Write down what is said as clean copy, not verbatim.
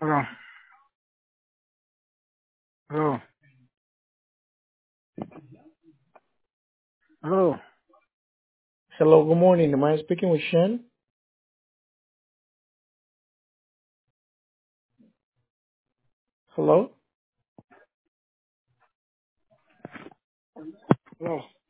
Hello. Hello. Hello. Hello, good morning. Am I speaking with Shen? Hello? Hello.